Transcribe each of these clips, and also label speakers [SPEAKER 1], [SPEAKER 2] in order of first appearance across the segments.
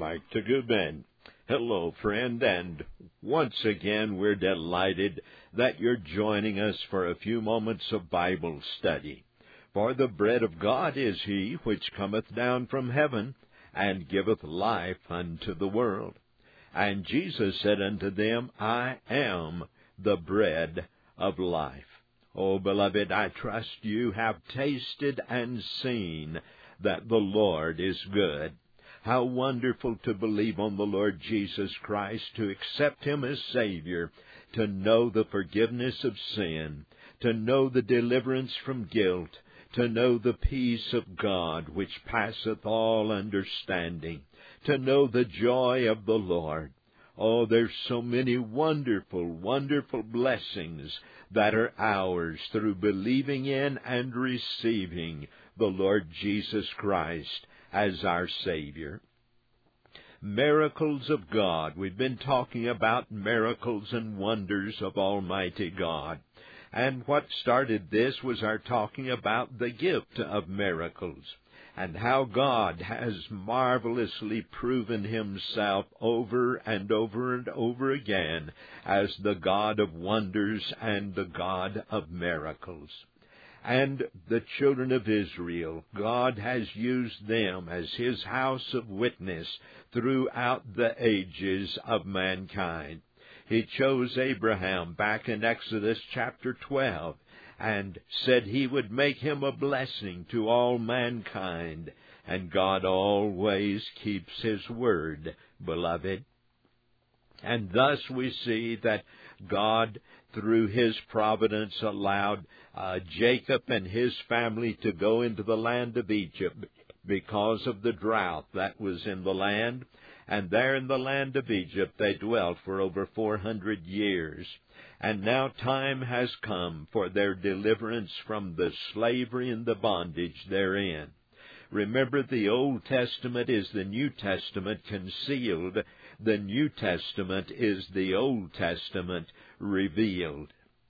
[SPEAKER 1] Mike to Goodman. Hello, friend, and once again we're delighted that you're joining us for a few moments of Bible study. For the bread of God is he which cometh down from heaven, and giveth life unto the world. And Jesus said unto them, I am the bread of life. Oh, beloved, I trust you have tasted and seen that the Lord is good. How wonderful to believe on the Lord Jesus Christ, to accept Him as Savior, to know the forgiveness of sin, to know the deliverance from guilt, to know the peace of God which passeth all understanding, to know the joy of the Lord. Oh, there's so many wonderful, wonderful blessings that are ours through believing in and receiving the Lord Jesus Christ as our Savior. Miracles of God. We've been talking about miracles and wonders of Almighty God. And what started this was our talking about the gift of miracles, and how God has marvelously proven Himself over and over and over again as the God of wonders and the God of miracles. And the children of Israel, God has used them as His house of witness throughout the ages of mankind. He chose Abraham back in Exodus chapter 12 and said He would make him a blessing to all mankind. And God always keeps His word, beloved. And thus we see that God, through His providence, allowed Jacob and his family to go into the land of Egypt because of the drought that was in the land. And there in the land of Egypt they dwelt for over 400 years. And now time has come for their deliverance from the slavery and the bondage therein. Remember, the Old Testament is the New Testament concealed. The New Testament is the Old Testament revealed.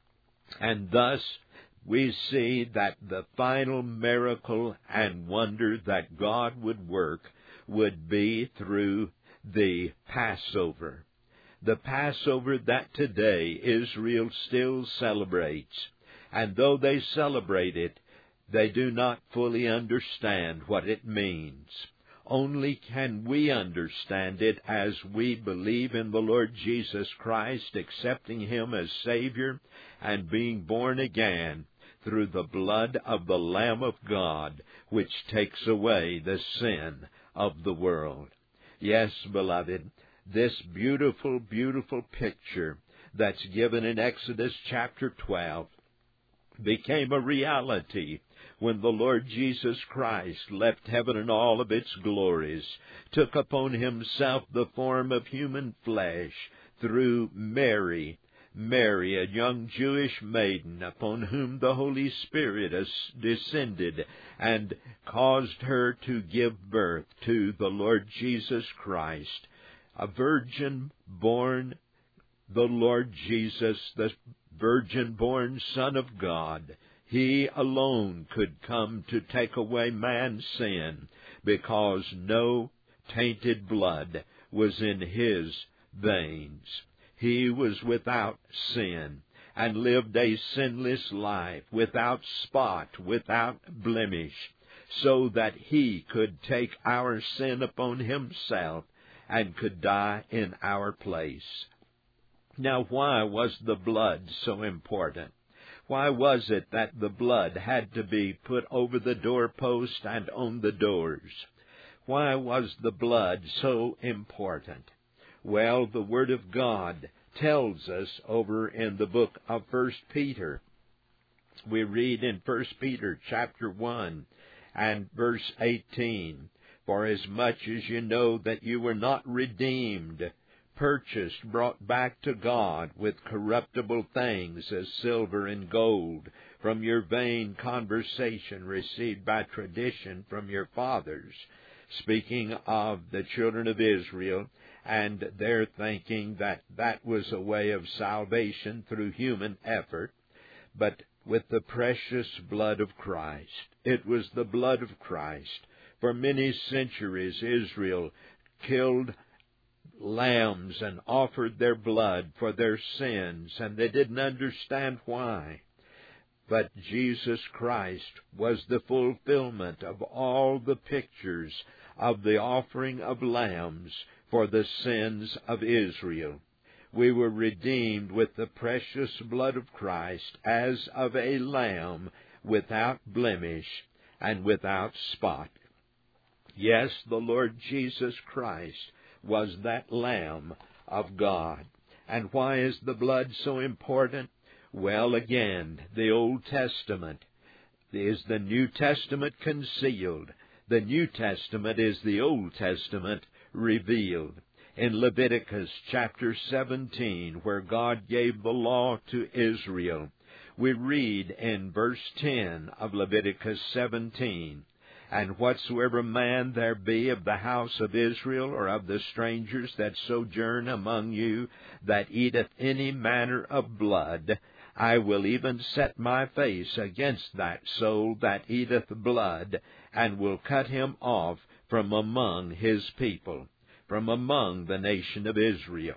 [SPEAKER 1] And thus we see that the final miracle and wonder that God would work would be through the Passover. The Passover that today Israel still celebrates. And though they celebrate it, they do not fully understand what it means. Only can we understand it as we believe in the Lord Jesus Christ, accepting Him as Savior and being born again through the blood of the Lamb of God, which takes away the sin of the world. Yes, beloved, this beautiful, beautiful picture that's given in Exodus chapter 12 became a reality when the Lord Jesus Christ left heaven and all of its glories, took upon Himself the form of human flesh through Mary, a young Jewish maiden upon whom the Holy Spirit has descended and caused her to give birth to the Lord Jesus Christ, a virgin born, the Lord Jesus, the virgin-born Son of God. He alone could come to take away man's sin, because no tainted blood was in His veins. He was without sin and lived a sinless life, without spot, without blemish, so that He could take our sin upon Himself and could die in our place. Now, why was the blood so important? Why was it that the blood had to be put over the doorpost and on the doors? Why was the blood so important? Well, the Word of God tells us over in the book of 1 Peter. We read in 1 Peter chapter 1 and verse 18, For as much as you know that you were not redeemed, purchased, brought back to God with corruptible things as silver and gold, from your vain conversation received by tradition from your fathers, speaking of the children of Israel, and they're thinking that that was a way of salvation through human effort, but with the precious blood of Christ. It was the blood of Christ. For many centuries, Israel killed lambs and offered their blood for their sins, and they didn't understand why. But Jesus Christ was the fulfillment of all the pictures of the offering of lambs for the sins of Israel. We were redeemed with the precious blood of Christ as of a lamb without blemish and without spot. Yes, the Lord Jesus Christ was that Lamb of God. And why is the blood so important? Well, again, the Old Testament is the New Testament concealed. The New Testament is the Old Testament revealed. In Leviticus chapter 17, where God gave the law to Israel, we read in verse 10 of Leviticus 17, "And whatsoever man there be of the house of Israel, or of the strangers that sojourn among you, that eateth any manner of blood, I will even set my face against that soul that eateth blood, and will cut him off from among his people," from among the nation of Israel.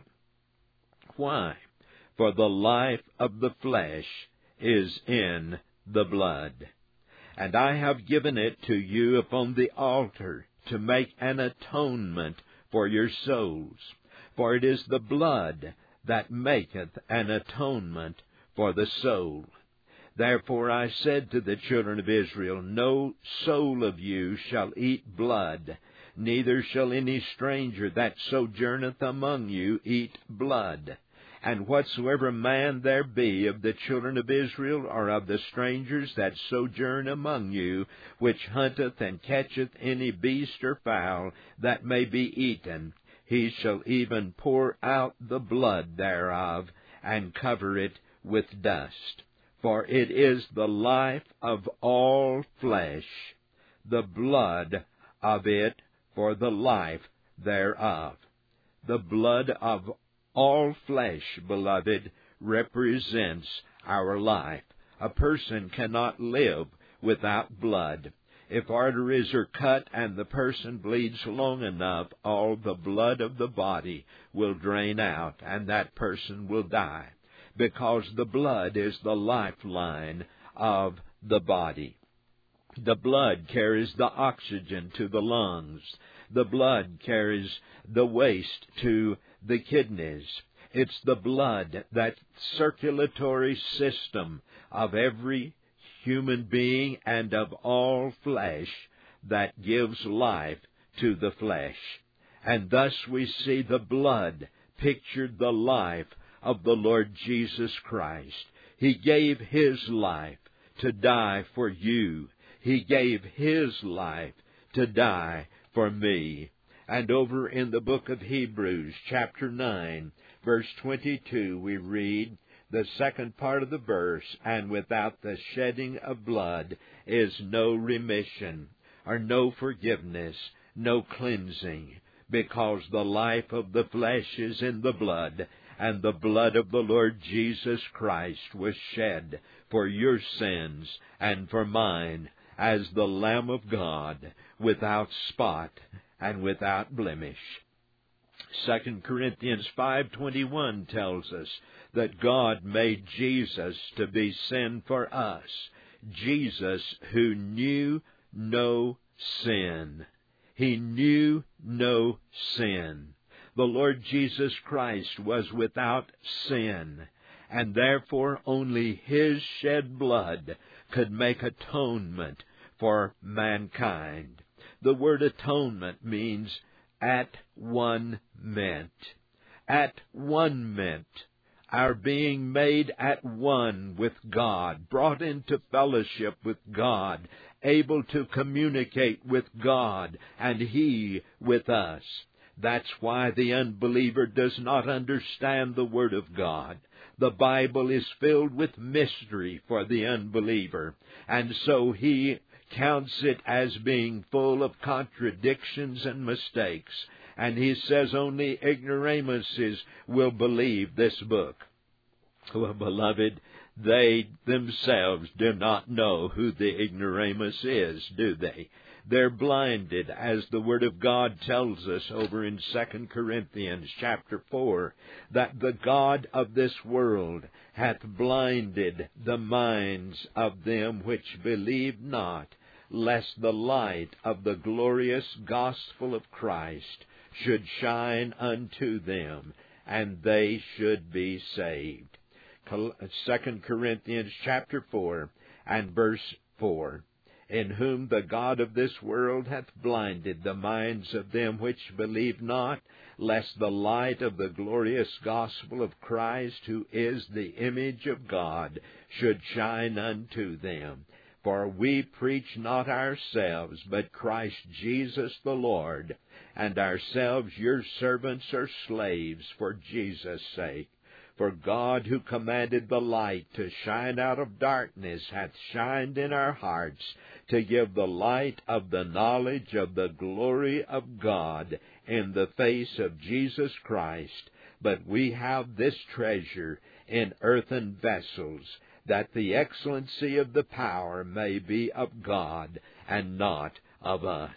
[SPEAKER 1] Why? For the life of the flesh is in the blood. "And I have given it to you upon the altar to make an atonement for your souls. For it is the blood that maketh an atonement for the soul. Therefore I said to the children of Israel, No soul of you shall eat blood, neither shall any stranger that sojourneth among you eat blood. And whatsoever man there be of the children of Israel, or of the strangers that sojourn among you, which hunteth and catcheth any beast or fowl that may be eaten, he shall even pour out the blood thereof, and cover it with dust. For it is the life of all flesh, the blood of it for the life thereof." The blood of all flesh, beloved, represents our life. A person cannot live without blood. If arteries are cut and the person bleeds long enough, all the blood of the body will drain out, and that person will die, because the blood is the lifeline of the body. The blood carries the oxygen to the lungs. The blood carries the waste to the kidneys. It's the blood, that circulatory system of every human being and of all flesh, that gives life to the flesh. And thus we see the blood pictured the life of the Lord Jesus Christ. He gave His life to die for you. He gave His life to die for me. And over in the book of Hebrews, chapter 9, verse 22, we read the second part of the verse, "And without the shedding of blood is no remission," or no forgiveness, no cleansing, because the life of the flesh is in the blood, and the blood of the Lord Jesus Christ was shed for your sins and for mine, as the Lamb of God, without spot and without blemish. 2 Corinthians 5:21 tells us that God made Jesus to be sin for us. Jesus, who knew no sin. He knew no sin. The Lord Jesus Christ was without sin, and therefore only His shed blood could make atonement for mankind. The word atonement means at one meant. At one meant our being made at one with God, brought into fellowship with God, able to communicate with God and He with us. That's why the unbeliever does not understand the Word of God. The Bible is filled with mystery for the unbeliever, and so he counts it as being full of contradictions and mistakes, and he says only ignoramuses will believe this book. Well, beloved, they themselves do not know who the ignoramus is, do they? They're blinded, as the Word of God tells us over in 2 Corinthians chapter 4, that the God of this world hath blinded the minds of them which believe not, lest the light of the glorious gospel of Christ should shine unto them, and they should be saved. 2 Corinthians chapter 4 and verse 4. In whom the God of this world hath blinded the minds of them which believe not, lest the light of the glorious gospel of Christ, who is the image of God, should shine unto them. For we preach not ourselves, but Christ Jesus the Lord, and ourselves your servants or slaves for Jesus' sake. For God, who commanded the light to shine out of darkness, hath shined in our hearts to give the light of the knowledge of the glory of God in the face of Jesus Christ. But we have this treasure in earthen vessels, that the excellency of the power may be of God and not of us.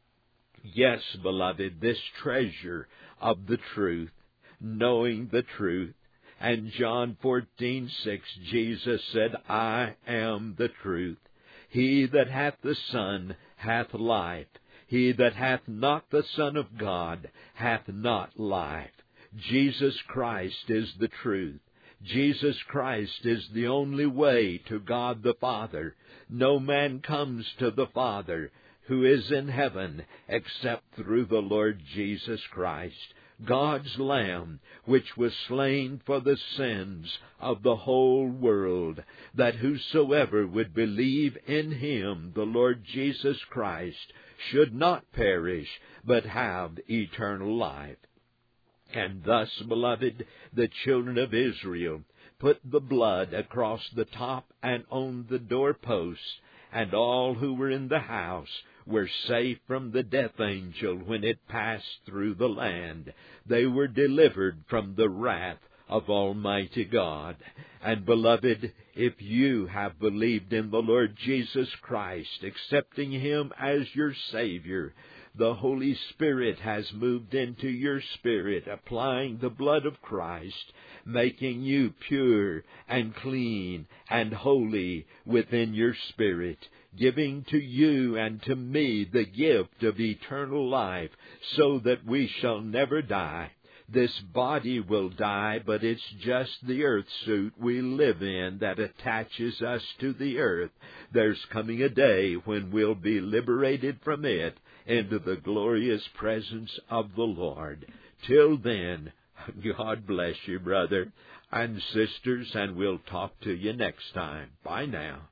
[SPEAKER 1] Yes, beloved, this treasure of the truth, knowing the truth. And John 14:6, Jesus said, I am the truth. He that hath the Son hath life. He that hath not the Son of God hath not life. Jesus Christ is the truth. Jesus Christ is the only way to God the Father. No man comes to the Father who is in heaven except through the Lord Jesus Christ, God's Lamb, which was slain for the sins of the whole world, that whosoever would believe in him, the Lord Jesus Christ, should not perish, but have eternal life. And thus, beloved, the children of Israel put the blood across the top and on the doorposts, and all who were in the house were safe from the death angel when it passed through the land. They were delivered from the wrath of Almighty God. And beloved, if you have believed in the Lord Jesus Christ, accepting Him as your Savior, the Holy Spirit has moved into your spirit, applying the blood of Christ, making you pure and clean and holy within your spirit, giving to you and to me the gift of eternal life, so that we shall never die. This body will die, but it's just the earth suit we live in that attaches us to the earth. There's coming a day when we'll be liberated from it into the glorious presence of the Lord. Till then, God bless you, brother and sisters, and we'll talk to you next time. Bye now.